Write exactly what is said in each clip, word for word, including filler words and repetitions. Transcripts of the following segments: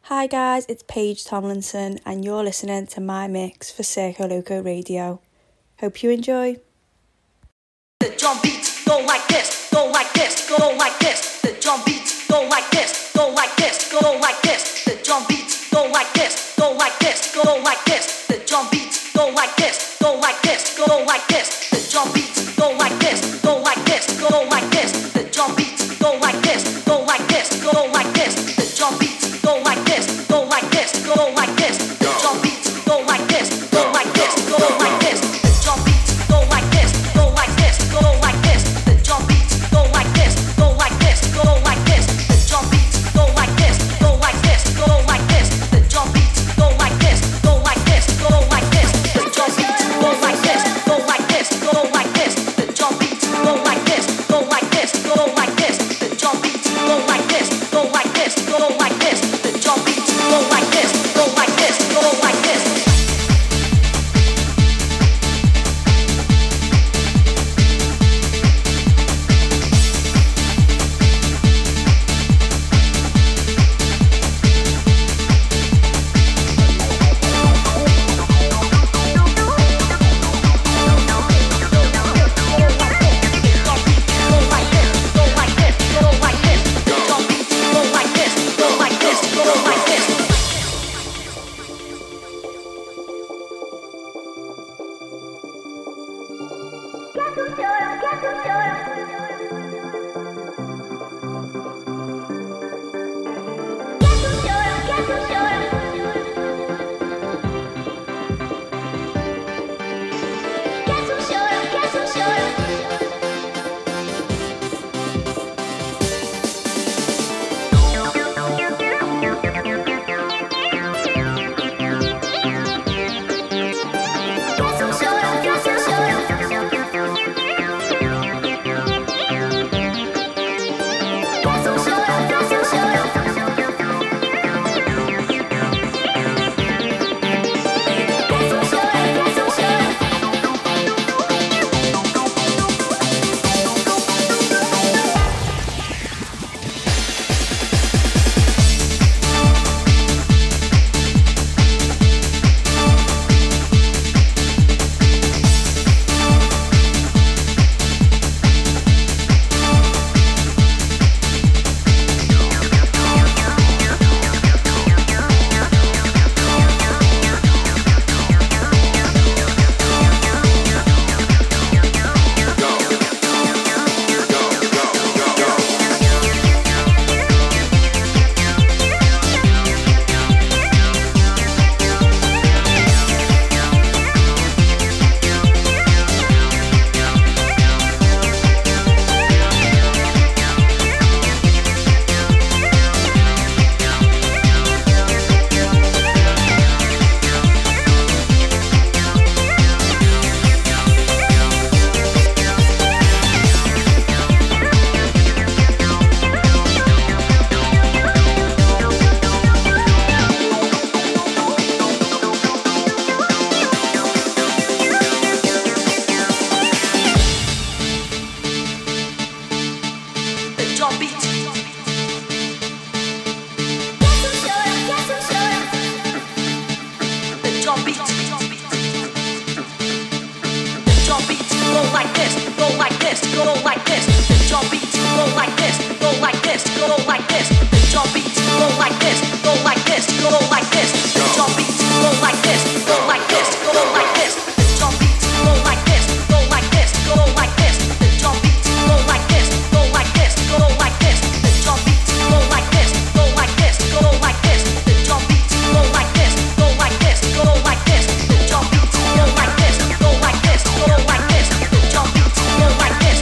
Hi guys, it's Paige Tomlinson and you're listening to my mix for Circo Loco Radio. Hope you enjoy. The drum beats go like this, go like this, go like this. The drum beats go like this, go like this, go like this. The drum beats go like this, go like this, go like this. The drum beats go like this, go like this, go like this. The drum beats go like this, go like this, go like this. The drum beats go like this, go like this, go like this. The drum beats go like this, go like this, go like this. The drum beats go like this, go like this, go like this. The drum beats go like this, go like this, go like this. The drum beats go like this, go like this, go like this. The drum beats go like this, go like this, go like this. The drum beats go like this, go like this, go like this. The drum beats go like this, go like this, go like this. The drum beats go like this, go like this, go like this. The drum beats go like this, go like this, go like this. The drum beats go like this, go like this, go like this.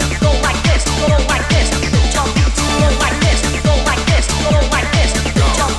Go like this, go like this, go like this, go like this.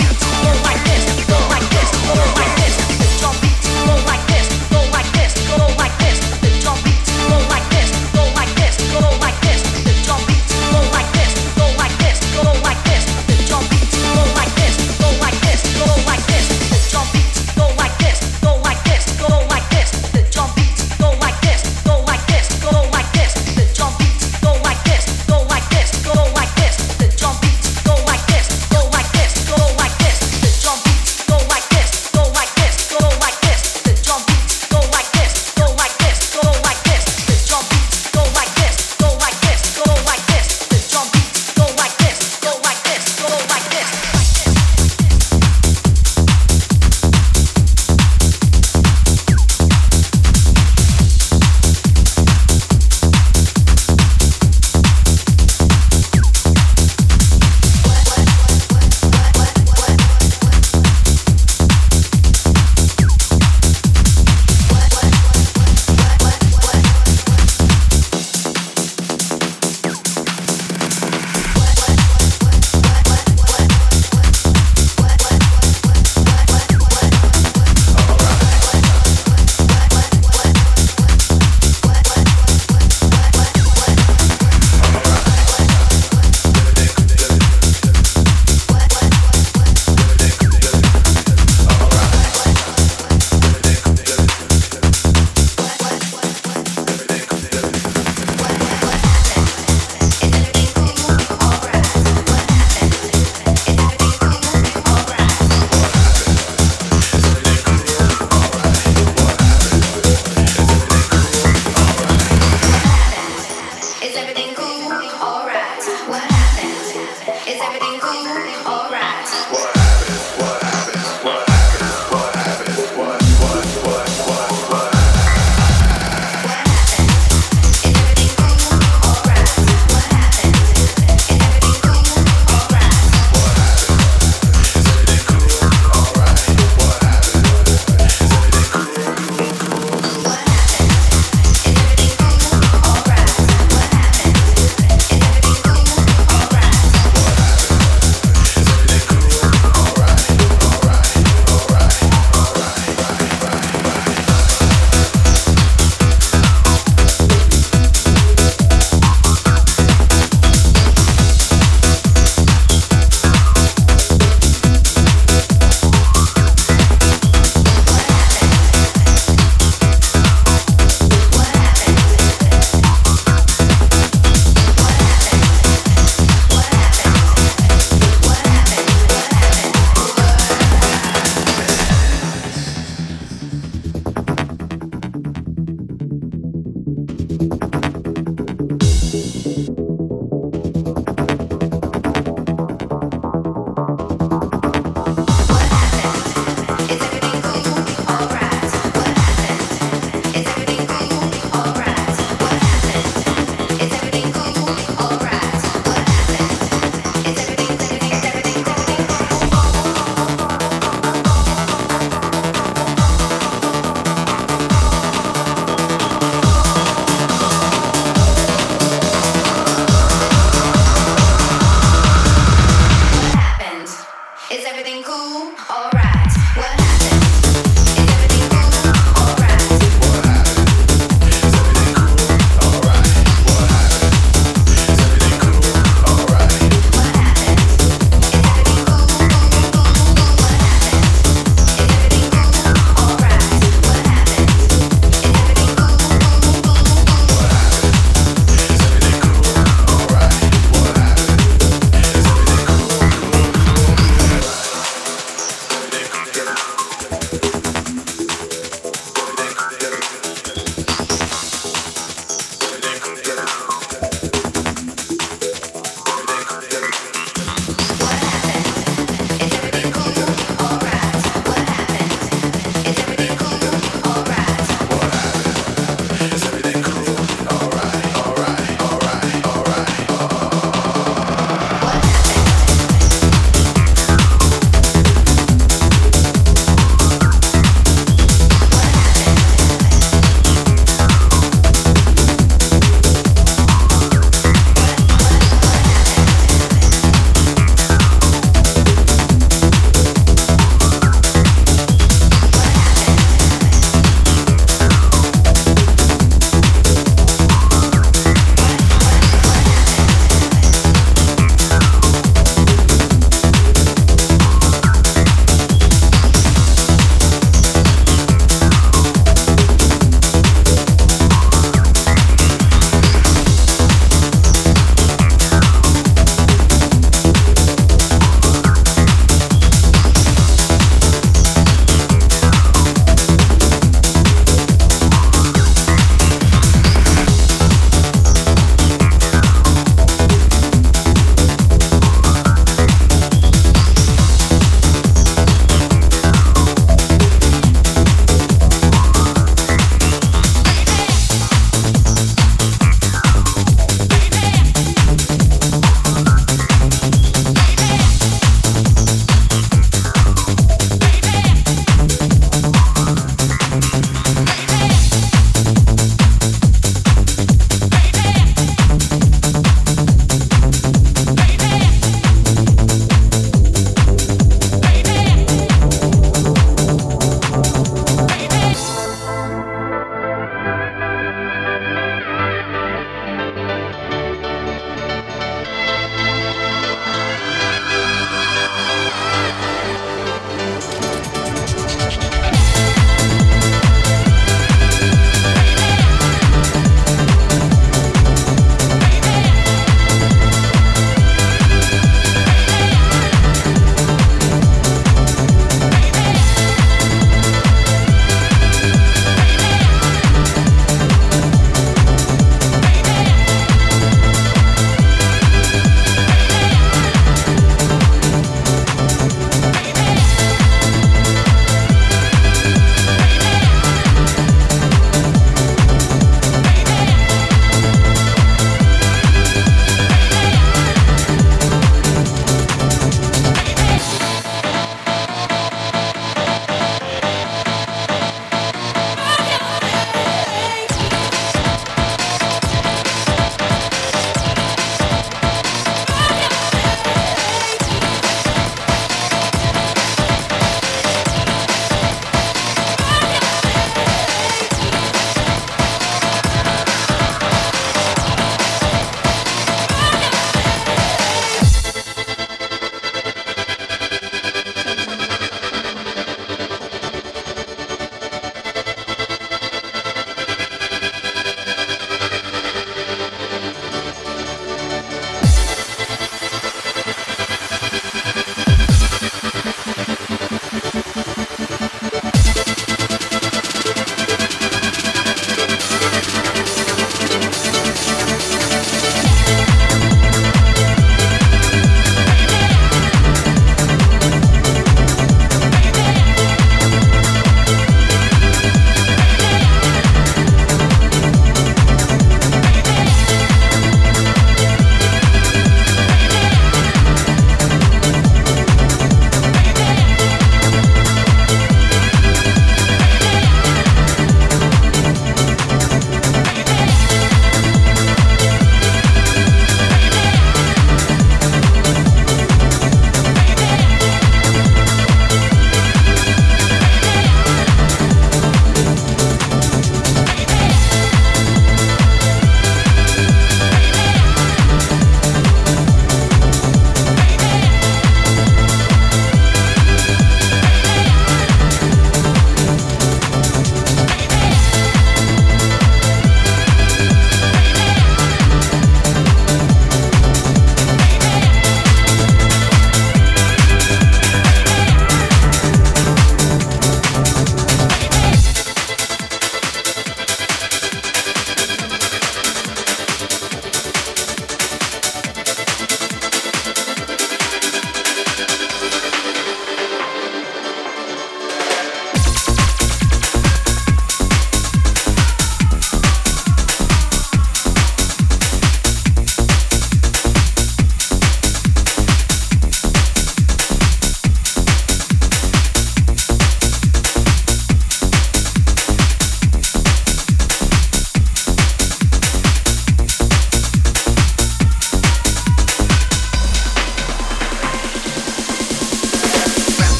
Is everything cool? Alright. What happened? Is everything cool? Alright. What happened? Is everything cool? Alright. What happened? Is everything cool? Alright. What happened? Is everything cool? What happened? Is everything cool? Alright. What happened? Is everything cool? What happened? Is everything cool? Alright. What happened? Is everything cool? Everything cool.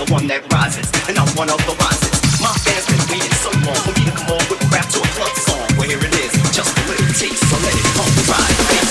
one that rises, and I'm one of the risers. My fans been waiting so long for me to come on with a rap to a club song. Well, here it is, just a little taste, so let it pump and ride the bass.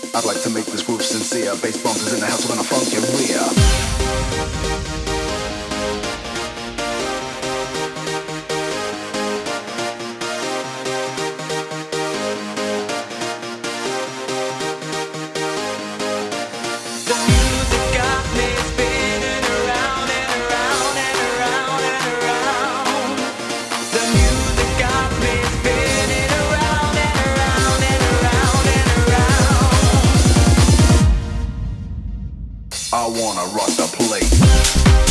I'd like to make this groove sincere. Bass bumpers in the house, we're gonna funk your rear. I wanna rock the place.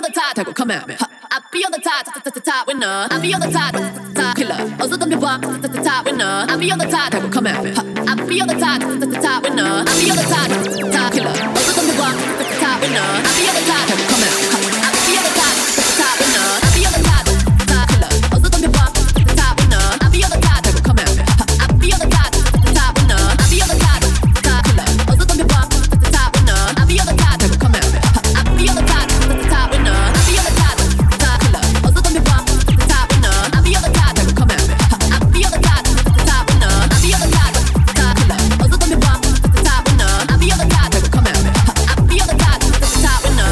the top, take come at me. I be on the top, top, top, top winner. I be on the top, top, top killer. Also don't be walk, top, top, top winner. I be on the top, take come at me. I be on the top, top, top, top winner. I be on the top, top killer. Also don't be walk, top, top, top winner. I be on the top, take come at me. I be on the top, top, top winner. I be on the top, top killer. Also don't be walk, top, top winner. I be on the top, take come at me. I be on the top, top winner. I be on the top, top killer. Also don't be walk, top, top winner. I be on the top, take come at me. I be on the top, top winner. I be on the top, top killer. Also don't be walk, top winner. I be on the top, take come at me. I be on the top, top winner. I be on the top, top killer. Also don't be walk, top winner. I be on the top, take come at me. I be on the top, top winner.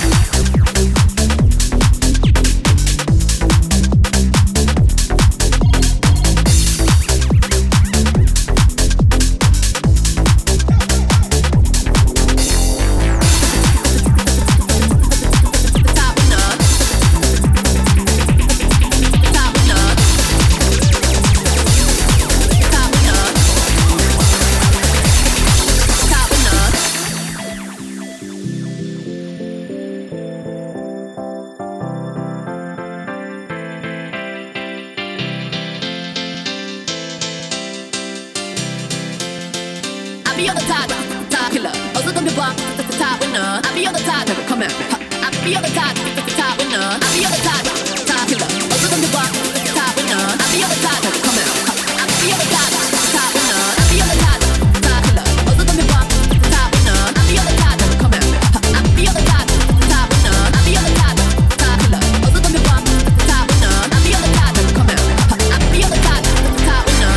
I be on the top, top killer. Also don't be walk, top, top winner. I be on the top, come at me. I be on the top, top winner. I be on the top, top killer. Also don't be walk, top winner. I be on the top, come at me. I be on the top, top winner. I be on the top, top killer. Also don't be walk, top winner. I be on the top, come at me. I be on the top, top winner. I be on the top, top killer. Also don't be walk, top winner. I be on the top, come at me. I be on the top, top winner.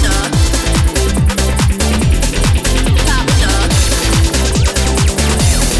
Top winner.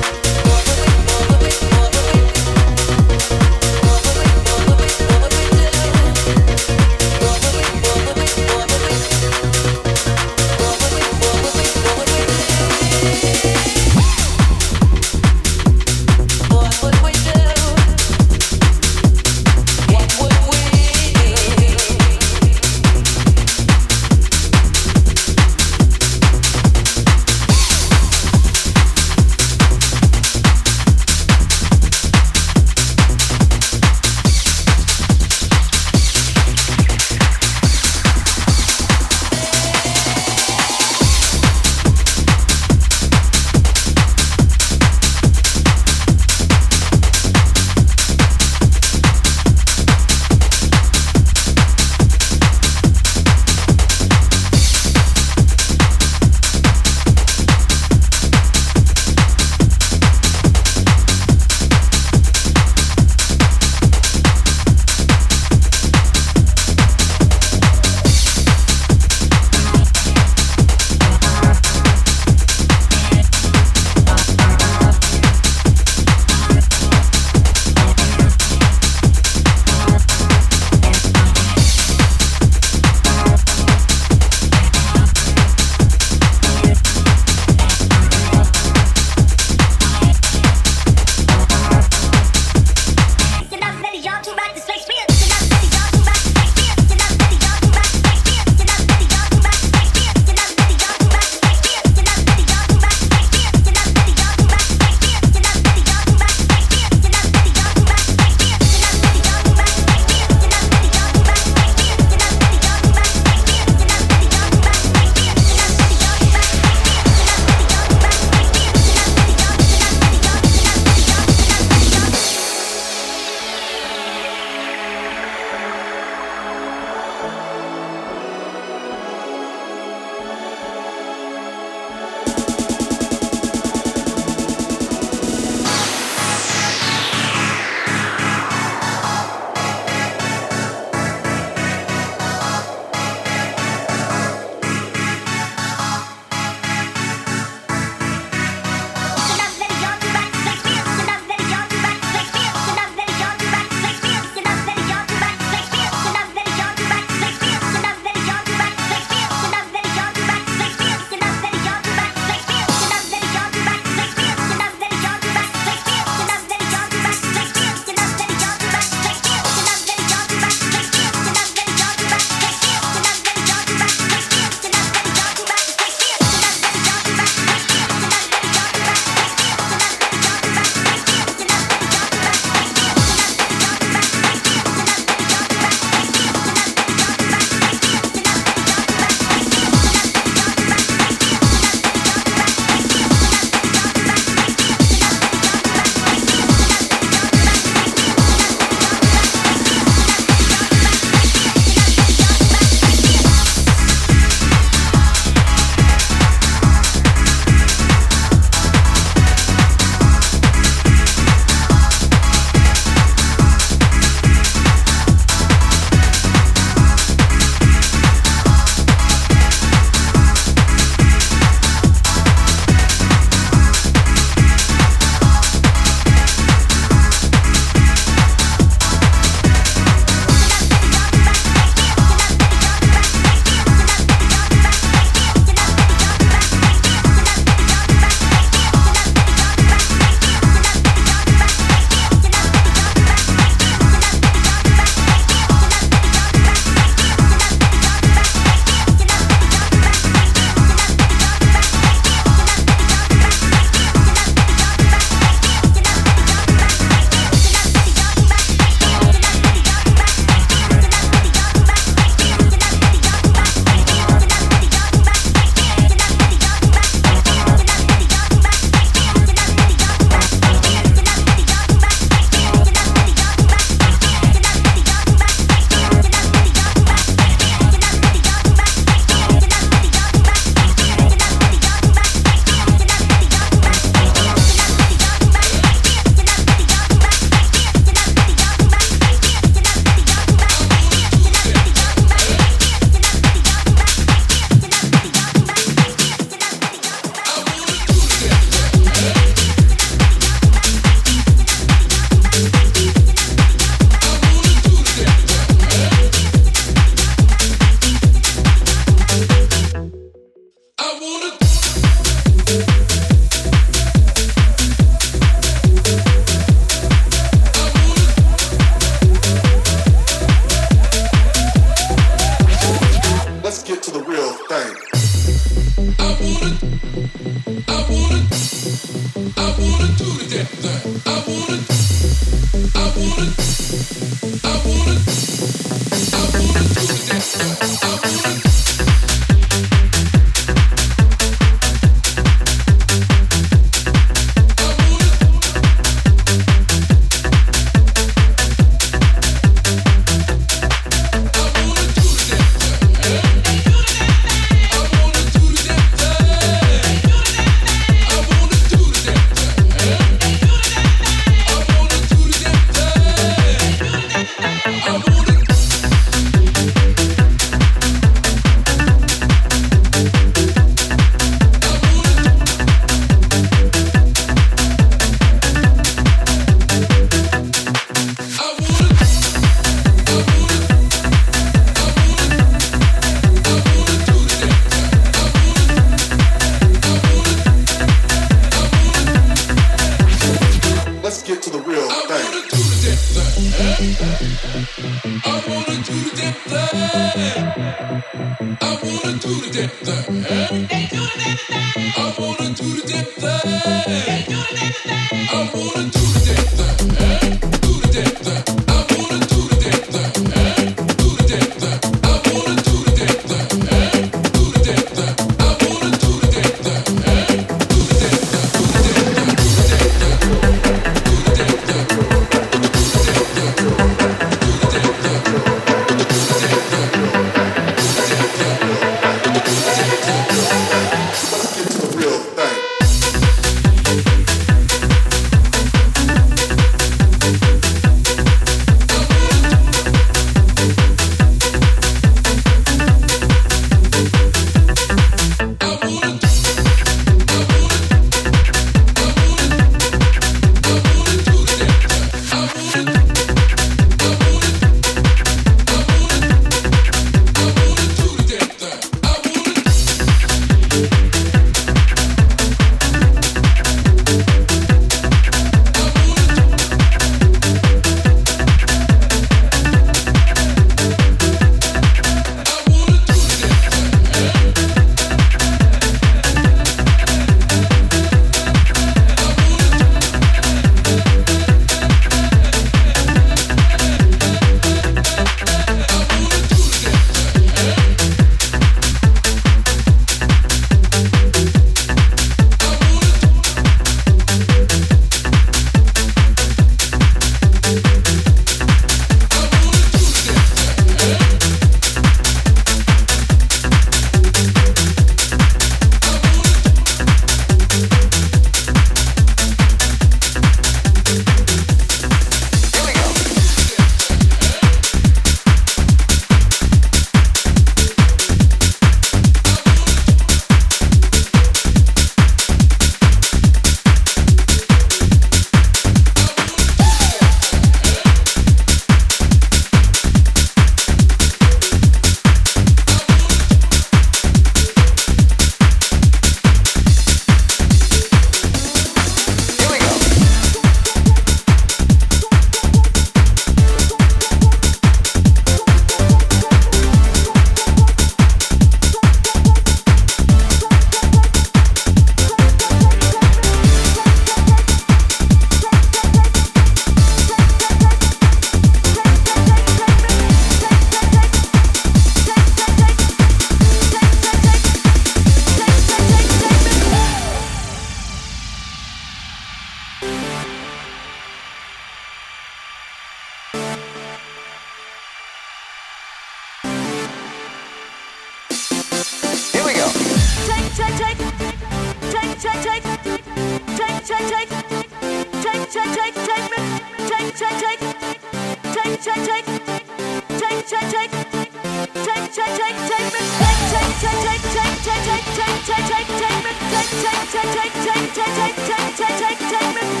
Take